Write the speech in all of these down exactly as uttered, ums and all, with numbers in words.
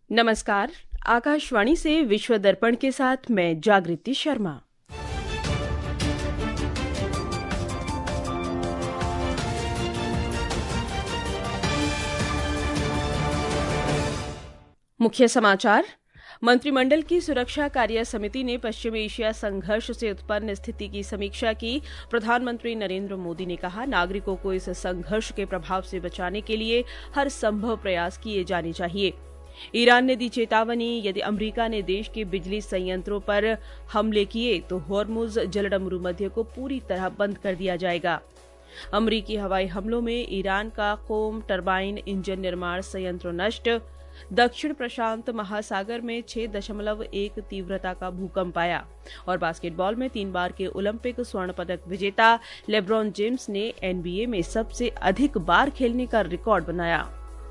नमस्कार। आकाशवाणी से विश्व दर्पण के साथ मैं जागृति शर्मा। मुख्य समाचार। मंत्रिमंडल की सुरक्षा कार्य समिति ने पश्चिम एशिया संघर्ष से उत्पन्न स्थिति की समीक्षा की। प्रधानमंत्री नरेंद्र मोदी ने कहा, नागरिकों को इस संघर्ष के प्रभाव से बचाने के लिए हर संभव प्रयास किए जाने चाहिए। ईरान ने दी चेतावनी, यदि अमेरिका ने देश के बिजली संयंत्रों पर हमले किए तो होर्मुज जलडमरू मध्य को पूरी तरह बंद कर दिया जाएगा। अमेरिकी हवाई हमलों में ईरान का कोम टरबाइन इंजन निर्माण संयंत्र नष्ट। दक्षिण प्रशांत महासागर में छह दशमलव एक तीव्रता का भूकंप आया। और बास्केटबॉल में तीन बार के ओलंपिक स्वर्ण पदक विजेता लेब्रॉन जेम्स ने एनबीए में सबसे अधिक बार खेलने का रिकॉर्ड बनाया।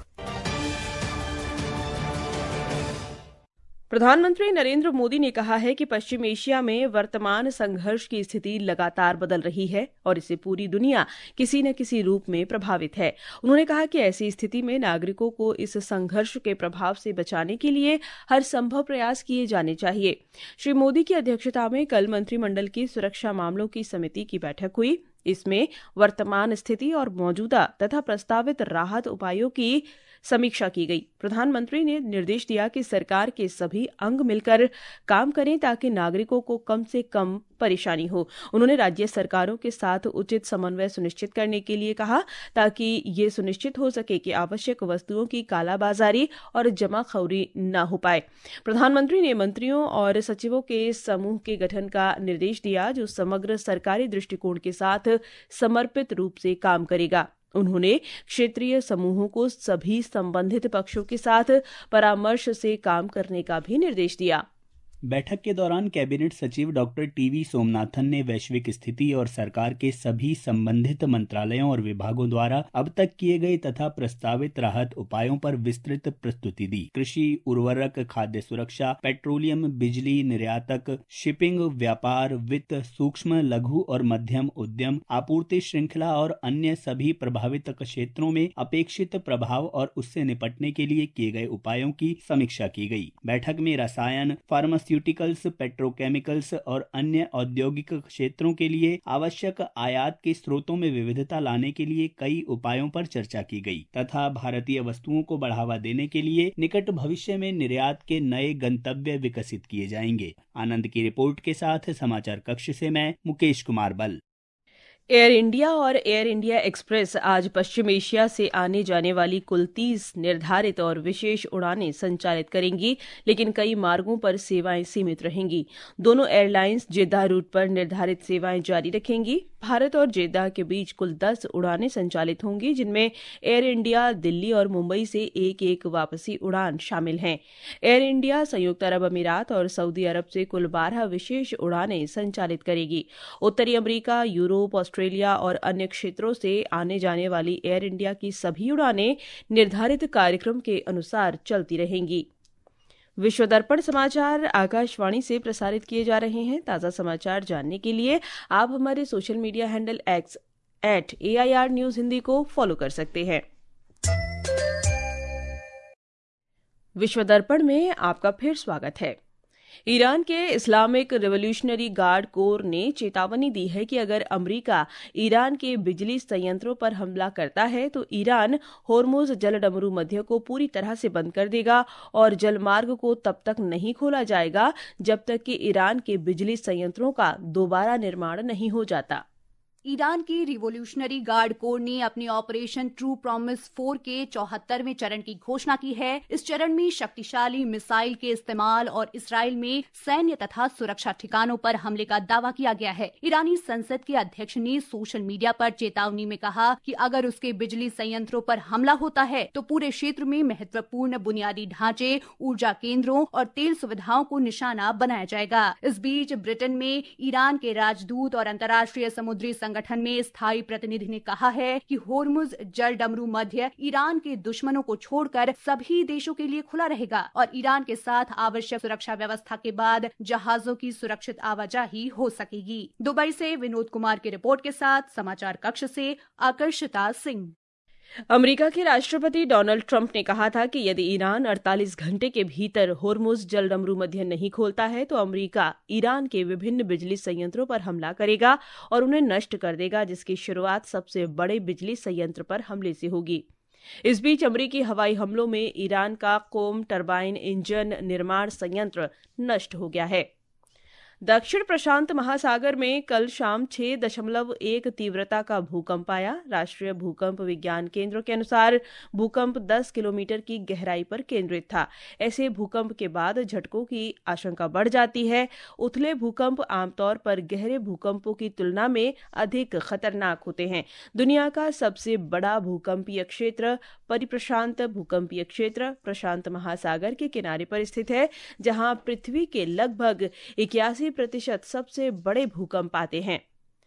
प्रधानमंत्री नरेंद्र मोदी ने कहा है कि पश्चिम एशिया में वर्तमान संघर्ष की स्थिति लगातार बदल रही है और इससे पूरी दुनिया किसी न किसी रूप में प्रभावित है। उन्होंने कहा कि ऐसी स्थिति में नागरिकों को इस संघर्ष के प्रभाव से बचाने के लिए हर संभव प्रयास किए जाने चाहिए। श्री मोदी की अध्यक्षता में कल मंत्रिमंडल की सुरक्षा मामलों की समिति की बैठक हुई। इसमें वर्तमान स्थिति और मौजूदा तथा प्रस्तावित राहत उपायों की समीक्षा की गई। प्रधानमंत्री ने निर्देश दिया कि सरकार के सभी अंग मिलकर काम करें ताकि नागरिकों को कम से कम परेशानी हो। उन्होंने राज्य सरकारों के साथ उचित समन्वय सुनिश्चित करने के लिए कहा ताकि ये सुनिश्चित हो सके कि आवश्यक वस्तुओं की कालाबाजारी और जमाखोरी न हो पाए। प्रधानमंत्री ने मंत्रियों और सचिवों के समूह के गठन का निर्देश दिया जो समग्र सरकारी दृष्टिकोण के साथ समर्पित रूप से काम करेगा। उन्होंने क्षेत्रीय समूहों को सभी संबंधित पक्षों के साथ परामर्श से काम करने का भी निर्देश दिया। बैठक के दौरान कैबिनेट सचिव डॉक्टर टीवी सोमनाथन ने वैश्विक स्थिति और सरकार के सभी संबंधित मंत्रालयों और विभागों द्वारा अब तक किए गए तथा प्रस्तावित राहत उपायों पर विस्तृत प्रस्तुति दी। कृषि, उर्वरक, खाद्य सुरक्षा, पेट्रोलियम, बिजली निर्यातक, शिपिंग, व्यापार, वित्त, सूक्ष्म, लघु और मध्यम उद्यम, आपूर्ति श्रृंखला और अन्य सभी प्रभावित क्षेत्रों में अपेक्षित प्रभाव और उससे निपटने के लिए किए गए उपायों की समीक्षा की गई। बैठक में रसायन, फार्मास्यूटिकल्स, पेट्रोकेमिकल्स और अन्य औद्योगिक क्षेत्रों के लिए आवश्यक आयात के स्रोतों में विविधता लाने के लिए कई उपायों पर चर्चा की गई तथा भारतीय वस्तुओं को बढ़ावा देने के लिए निकट भविष्य में निर्यात के नए गंतव्य विकसित किए जाएंगे। आनंद की रिपोर्ट के साथ समाचार कक्ष से मैं मुकेश कुमार बल। एयर इंडिया और एयर इंडिया एक्सप्रेस आज पश्चिम एशिया से आने जाने वाली कुल तीस निर्धारित और विशेष उड़ानें संचालित करेंगी, लेकिन कई मार्गों पर सेवाएं सीमित रहेंगी। दोनों एयरलाइंस जेद्दाह रूट पर निर्धारित सेवाएं जारी रखेंगी। भारत और जेद्दाह के बीच कुल दस उड़ानें संचालित होंगी, जिनमें एयर इंडिया दिल्ली और मुंबई से एक एक वापसी उड़ान शामिल हैं। एयर इंडिया संयुक्त अरब अमीरात और सऊदी अरब से कुल बारह विशेष उड़ानें संचालित करेगी। उत्तरी अमेरिका, यूरोप, ऑस्ट्रेलिया और अन्य क्षेत्रों से आने जाने वाली एयर इंडिया की सभी उड़ानें निर्धारित कार्यक्रम के अनुसार चलती रहेंगी। विश्व दर्पण समाचार आकाशवाणी से प्रसारित किए जा रहे हैं। ताज़ा समाचार जानने के लिए आप हमारे social media handle X at A I R news Hindi को फॉलो कर सकते हैं। विश्व दर्पण में आपका फिर स्वागत है। ईरान के इस्लामिक रिवॉल्यूशनरी गार्ड कोर ने चेतावनी दी है कि अगर अमेरिका ईरान के बिजली संयंत्रों पर हमला करता है तो ईरान होर्मुज जलडमरू मध्य को पूरी तरह से बंद कर देगा और जलमार्ग को तब तक नहीं खोला जाएगा जब तक कि ईरान के बिजली संयंत्रों का दोबारा निर्माण नहीं हो जाता। ईरान की रिवॉल्यूशनरी गार्ड कोर ने अपने ऑपरेशन ट्रू प्रॉमिस फोर के चौहत्तरवें चरण की घोषणा की है। इस चरण में शक्तिशाली मिसाइल के इस्तेमाल और इसराइल में सैन्य तथा सुरक्षा ठिकानों पर हमले का दावा किया गया है। ईरानी संसद के अध्यक्ष ने सोशल मीडिया पर चेतावनी में कहा कि अगर उसके बिजली संयंत्रों पर हमला होता है तो पूरे क्षेत्र में महत्वपूर्ण बुनियादी ढांचे, ऊर्जा केंद्रों और तेल सुविधाओं को निशाना बनाया जाएगा। इस बीच ब्रिटेन में ईरान के राजदूत और अंतर्राष्ट्रीय समुद्री संगठन में स्थायी प्रतिनिधि ने कहा है कि होर्मुज जलडमरू मध्य ईरान के दुश्मनों को छोड़कर सभी देशों के लिए खुला रहेगा और ईरान के साथ आवश्यक सुरक्षा व्यवस्था के बाद जहाजों की सुरक्षित आवाजाही हो सकेगी। दुबई से विनोद कुमार की रिपोर्ट के साथ समाचार कक्ष से आकर्षिता सिंह। अमेरिका के राष्ट्रपति डोनाल्ड ट्रंप ने कहा था कि यदि ईरान अड़तालीस घंटे के भीतर होर्मुज जलडमरू मध्य नहीं खोलता है तो अमेरिका ईरान के विभिन्न बिजली संयंत्रों पर हमला करेगा और उन्हें नष्ट कर देगा, जिसकी शुरुआत सबसे बड़े बिजली संयंत्र पर हमले से होगी। इस बीच अमेरिकी हवाई हमलों में ईरान का कोम टरबाइन इंजन निर्माण संयंत्र नष्ट हो गया है। दक्षिण प्रशांत महासागर में कल शाम छह दशमलव एक तीव्रता का भूकंप आया। राष्ट्रीय भूकंप विज्ञान केंद्र के अनुसार भूकंप दस किलोमीटर की गहराई पर केंद्रित था। ऐसे भूकंप के बाद झटकों की आशंका बढ़ जाती है। उथले भूकंप आमतौर पर गहरे भूकंपों की तुलना में अधिक खतरनाक होते हैं। दुनिया का सबसे बड़ा भूकंपीय क्षेत्र परिप्रशांत भूकंपीय क्षेत्र प्रशांत महासागर के किनारे पर स्थित है, जहां पृथ्वी के लगभग इक्यासी प्रतिशत सबसे बड़े भूकंप आते हैं।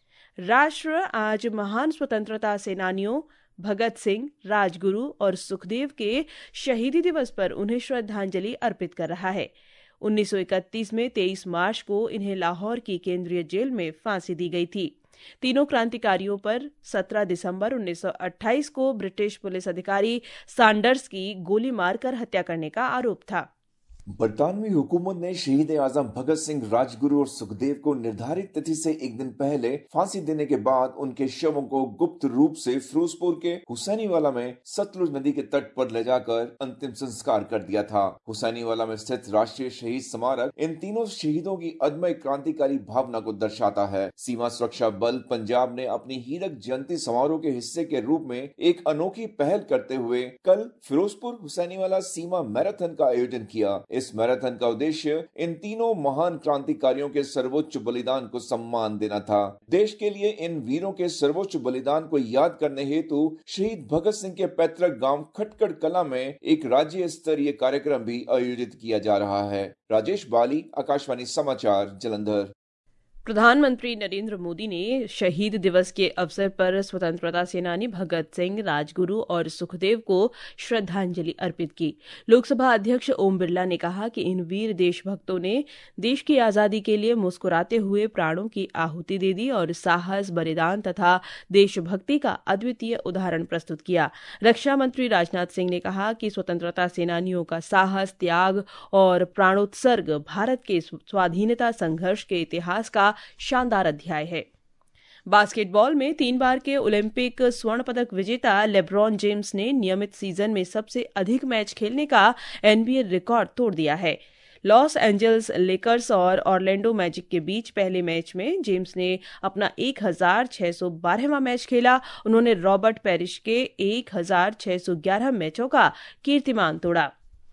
राष्ट्र आज महान स्वतंत्रता सेनानियों भगत सिंह, राजगुरु और सुखदेव के शहीदी दिवस पर उन्हें श्रद्धांजलि अर्पित कर रहा है। उन्नीस सौ इकतीस में तेईस मार्च को इन्हें लाहौर की केंद्रीय जेल में फांसी दी गई थी। तीनों क्रांतिकारियों पर सत्रह दिसंबर उन्नीस सौ अट्ठाईस को ब्रिटिश पुलिस अधिकारी सैंडर्स की गोली मारकर हत्या करने का आरोप था। बरतानवी हुकूमत ने शहीद आजम भगत सिंह, राजगुरु और सुखदेव को निर्धारित तिथि से एक दिन पहले फांसी देने के बाद उनके शवों को गुप्त रूप से फिरोजपुर के हुसैनीवाला में सतलुज नदी के तट पर ले जाकर अंतिम संस्कार कर दिया था। हुसैनीवाला में स्थित राष्ट्रीय शहीद स्मारक इन तीनों शहीदों की अदम्य क्रांतिकारी भावना को दर्शाता है। सीमा सुरक्षा बल पंजाब ने अपनी हीरक जयंती समारोह के हिस्से के रूप में एक अनोखी पहल करते हुए कल फिरोजपुर हुसैनीवाला सीमा मैराथन का आयोजन किया। इस मैराथन का उद्देश्य इन तीनों महान क्रांतिकारियों के सर्वोच्च बलिदान को सम्मान देना था। देश के लिए इन वीरों के सर्वोच्च बलिदान को याद करने हेतु शहीद भगत सिंह के पैतृक गांव खटकड़ कला में एक राज्य स्तरीय कार्यक्रम भी आयोजित किया जा रहा है। राजेश बाली, आकाशवाणी समाचार, जालंधर। प्रधानमंत्री नरेंद्र मोदी ने शहीद दिवस के अवसर पर स्वतंत्रता सेनानी भगत सिंह, राजगुरु और सुखदेव को श्रद्धांजलि अर्पित की। लोकसभा अध्यक्ष ओम बिरला ने कहा कि इन वीर देशभक्तों ने देश की आजादी के लिए मुस्कुराते हुए प्राणों की आहुति दे दी और साहस, बलिदान तथा देशभक्ति का अद्वितीय उदाहरण प्रस्तुत किया। रक्षा मंत्री राजनाथ सिंह ने कहा कि स्वतंत्रता सेनानियों का साहस, त्याग और प्राणोत्सर्ग भारत के स्वाधीनता संघर्ष के इतिहास का शानदार अध्याय है। बास्केटबॉल में तीन बार के ओलंपिक स्वर्ण पदक विजेता लेब्रॉन जेम्स ने नियमित सीजन में सबसे अधिक मैच खेलने का एनबीए रिकॉर्ड तोड़ दिया है। लॉस एंजल्स लेकर्स और ऑरलैंडो मैजिक के बीच पहले मैच में जेम्स ने अपना एक हजार छह सौ बारहवां मैच खेला। उन्होंने रॉबर्ट पेरिश के एक हजार छह सौ ग्यारह मैचों का कीर्तिमान तोड़ा।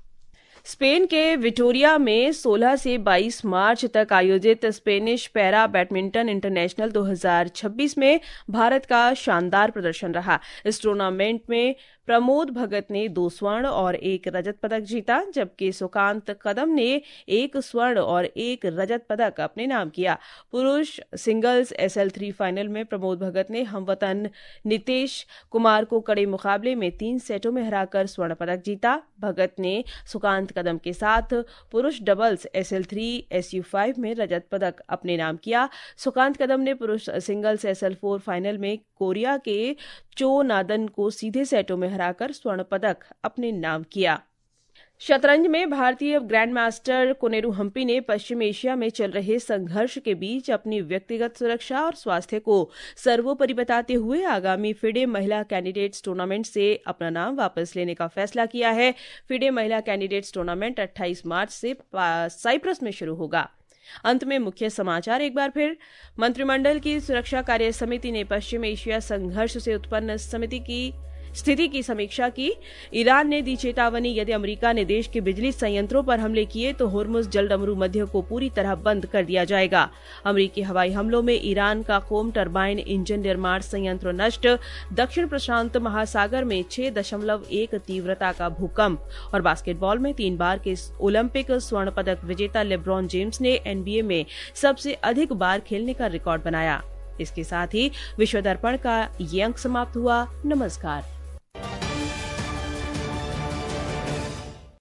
स्पेन के विटोरिया में सोलह से बाईस मार्च तक आयोजित स्पेनिश पैरा बैडमिंटन इंटरनेशनल दो हज़ार छब्बीस में भारत का शानदार प्रदर्शन रहा। इस टूर्नामेंट में प्रमोद भगत ने दो स्वर्ण और एक रजत पदक जीता, जबकि सुकांत कदम ने एक स्वर्ण और एक रजत पदक अपने नाम किया। पुरुष singles S L three final में प्रमोद भगत ने हमवतन नितेश कुमार को कड़े मुकाबले में तीन सेटों में हराकर स्वर्ण पदक जीता। भगत ने सुकांत कदम के साथ पुरुष doubles S L three S U five में रजत पदक अपने नाम किया। सुकांत कदम ने पुरुष singles S L four final में कोरिया के चो नादन को सीधे सेटों में हराकर स्वर्ण पदक अपने नाम किया। शतरंज में भारतीय ग्रैंड मास्टर कोनेरू हम्पी ने पश्चिम एशिया में चल रहे संघर्ष के बीच अपनी व्यक्तिगत सुरक्षा और स्वास्थ्य को सर्वोपरि बताते हुए आगामी फिडे महिला कैंडिडेट्स टूर्नामेंट से अपना नाम वापस लेने का फैसला किया है। फिडे महिला कैंडिडेट्स टूर्नामेंट अट्ठाईस मार्च से साइप्रस में शुरू होगा। अंत में मुख्य समाचार एक बार फिर। मंत्रिमंडल की सुरक्षा कार्य समिति ने पश्चिम एशिया संघर्ष से उत्पन्न समिति की स्थिति की समीक्षा की। ईरान ने दी चेतावनी, यदि अमेरिका ने देश के बिजली संयंत्रों पर हमले किए तो होर्मुज जलडमरू मध्य को पूरी तरह बंद कर दिया जाएगा। अमेरिकी हवाई हमलों में ईरान का कोम टरबाइन इंजन निर्माण संयंत्र नष्ट। दक्षिण प्रशांत महासागर में छह दशमलव एक तीव्रता का भूकंप। और बास्केटबॉल में तीन बार के ओलंपिक स्वर्ण पदक विजेता लेब्रॉन जेम्स ने एनबीए में सबसे अधिक बार खेलने का रिकॉर्ड बनाया। इसके साथ ही विश्व दर्पण का ये अंक समाप्त हुआ। नमस्कार।